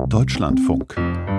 Deutschlandfunk.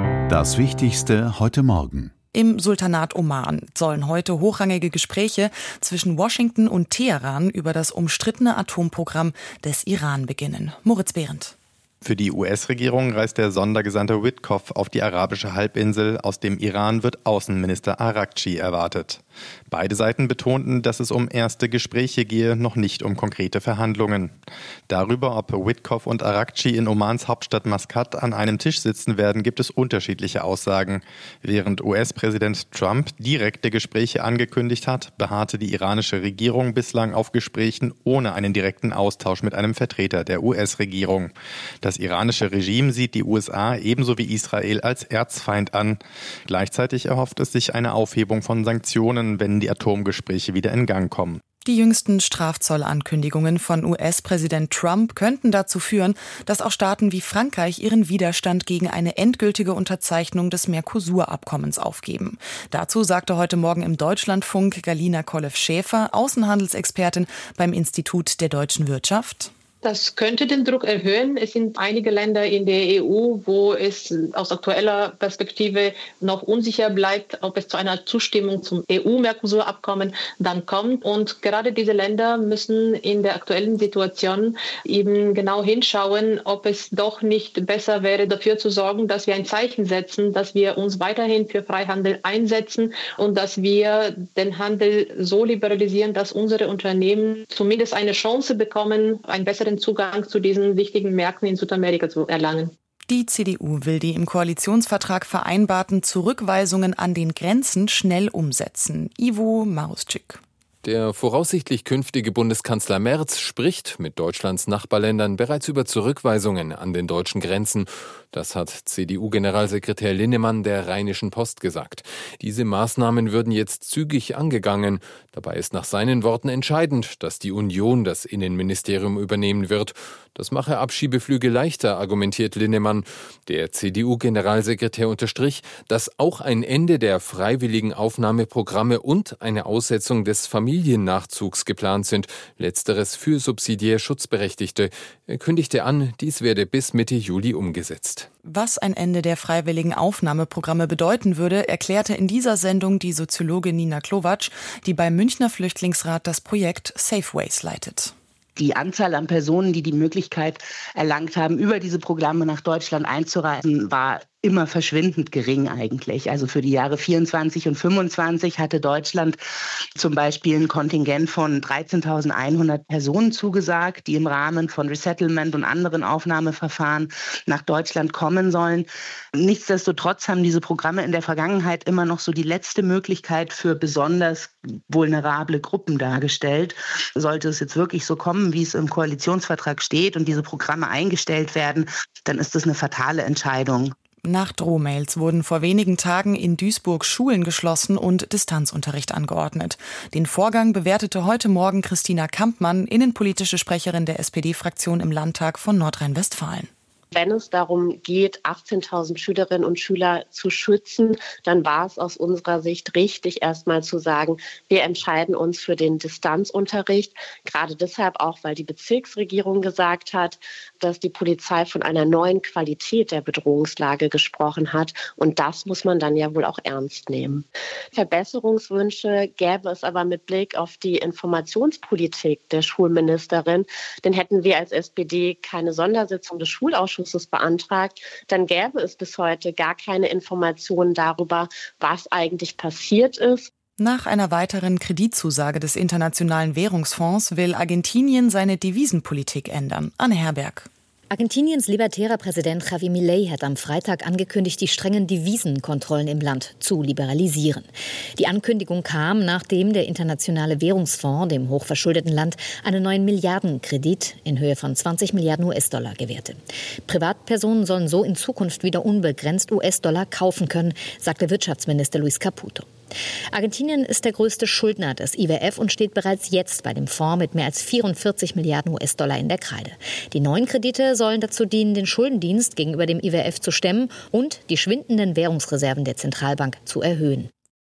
Das Wichtigste heute Morgen. Im Sultanat Oman sollen heute hochrangige Gespräche zwischen Washington und Teheran über das umstrittene Atomprogramm des Iran beginnen. Moritz Behrendt. Für die US-Regierung reist der Sondergesandte Witkoff auf die arabische Halbinsel. Aus dem Iran wird Außenminister Araghchi erwartet. Beide Seiten betonten, dass es um erste Gespräche gehe, noch nicht um konkrete Verhandlungen. Darüber, ob Witkoff und Araghchi in Omans Hauptstadt Maskat an einem Tisch sitzen werden, gibt es unterschiedliche Aussagen. Während US-Präsident Trump direkte Gespräche angekündigt hat, beharrte die iranische Regierung bislang auf Gesprächen ohne einen direkten Austausch mit einem Vertreter der US-Regierung. Das iranische Regime sieht die USA ebenso wie Israel als Erzfeind an. Gleichzeitig erhofft es sich eine Aufhebung von Sanktionen, wenn die Atomgespräche wieder in Gang kommen. Die jüngsten Strafzollankündigungen von US-Präsident Trump könnten dazu führen, dass auch Staaten wie Frankreich ihren Widerstand gegen eine endgültige Unterzeichnung des Mercosur-Abkommens aufgeben. Dazu sagte heute Morgen im Deutschlandfunk Galina Kolleff-Schäfer, Außenhandelsexpertin beim Institut der deutschen Wirtschaft. Das könnte den Druck erhöhen. Es sind einige Länder in der EU, wo es aus aktueller Perspektive noch unsicher bleibt, ob es zu einer Zustimmung zum EU-Mercosur-Abkommen dann kommt. Und gerade diese Länder müssen in der aktuellen Situation eben genau hinschauen, ob es doch nicht besser wäre, dafür zu sorgen, dass wir ein Zeichen setzen, dass wir uns weiterhin für Freihandel einsetzen und dass wir den Handel so liberalisieren, dass unsere Unternehmen zumindest eine Chance bekommen, einen besseren Zugang zu diesen wichtigen Märkten in Südamerika zu erlangen. Die CDU will die im Koalitionsvertrag vereinbarten Zurückweisungen an den Grenzen schnell umsetzen. Ivo Maruschik. Der voraussichtlich künftige Bundeskanzler Merz spricht mit Deutschlands Nachbarländern bereits über Zurückweisungen an den deutschen Grenzen. Das hat CDU-Generalsekretär Linnemann der Rheinischen Post gesagt. Diese Maßnahmen würden jetzt zügig angegangen. Dabei ist nach seinen Worten entscheidend, dass die Union das Innenministerium übernehmen wird. Das mache Abschiebeflüge leichter, argumentiert Linnemann. Der CDU-Generalsekretär unterstrich, dass auch ein Ende der freiwilligen Aufnahmeprogramme und eine Aussetzung des Familiennachzugs geplant sind. Letzteres für subsidiär Schutzberechtigte. Er kündigte an, dies werde bis Mitte Juli umgesetzt. Was ein Ende der freiwilligen Aufnahmeprogramme bedeuten würde, erklärte in dieser Sendung die Soziologin Nina Klovatsch, die beim Münchner Flüchtlingsrat das Projekt Safeways leitet. Die Anzahl an Personen, die die Möglichkeit erlangt haben, über diese Programme nach Deutschland einzureisen, war immer verschwindend gering eigentlich. Also für die Jahre 24 und 25 hatte Deutschland zum Beispiel ein Kontingent von 13.100 Personen zugesagt, die im Rahmen von Resettlement und anderen Aufnahmeverfahren nach Deutschland kommen sollen. Nichtsdestotrotz haben diese Programme in der Vergangenheit immer noch so die letzte Möglichkeit für besonders vulnerable Gruppen dargestellt. Sollte es jetzt wirklich so kommen, wie es im Koalitionsvertrag steht und diese Programme eingestellt werden, dann ist das eine fatale Entscheidung. Nach Drohmails wurden vor wenigen Tagen in Duisburg Schulen geschlossen und Distanzunterricht angeordnet. Den Vorgang bewertete heute Morgen Christina Kampmann, innenpolitische Sprecherin der SPD-Fraktion im Landtag von Nordrhein-Westfalen. Wenn es darum geht, 18.000 Schülerinnen und Schüler zu schützen, dann war es aus unserer Sicht richtig, erstmal zu sagen, wir entscheiden uns für den Distanzunterricht. Gerade deshalb auch, weil die Bezirksregierung gesagt hat, dass die Polizei von einer neuen Qualität der Bedrohungslage gesprochen hat. Und das muss man dann ja wohl auch ernst nehmen. Verbesserungswünsche gäbe es aber mit Blick auf die Informationspolitik der Schulministerin. Denn hätten wir als SPD keine Sondersitzung des Schulausschusses beantragt, dann gäbe es bis heute gar keine Informationen darüber, was eigentlich passiert ist. Nach einer weiteren Kreditzusage des Internationalen Währungsfonds will Argentinien seine Devisenpolitik ändern. Anne Herberg. Argentiniens libertärer Präsident Javier Milei hat am Freitag angekündigt, die strengen Devisenkontrollen im Land zu liberalisieren. Die Ankündigung kam, nachdem der Internationale Währungsfonds dem hochverschuldeten Land einen neuen Milliardenkredit in Höhe von 20 Milliarden US-Dollar gewährte. Privatpersonen sollen so in Zukunft wieder unbegrenzt US-Dollar kaufen können, sagte Wirtschaftsminister Luis Caputo. Argentinien ist der größte Schuldner des IWF und steht bereits jetzt bei dem Fonds mit mehr als 44 Milliarden US-Dollar in der Kreide. Die neuen Kredite sollen dazu dienen, den Schuldendienst gegenüber dem IWF zu stemmen und die schwindenden Währungsreserven der Zentralbank zu erhöhen.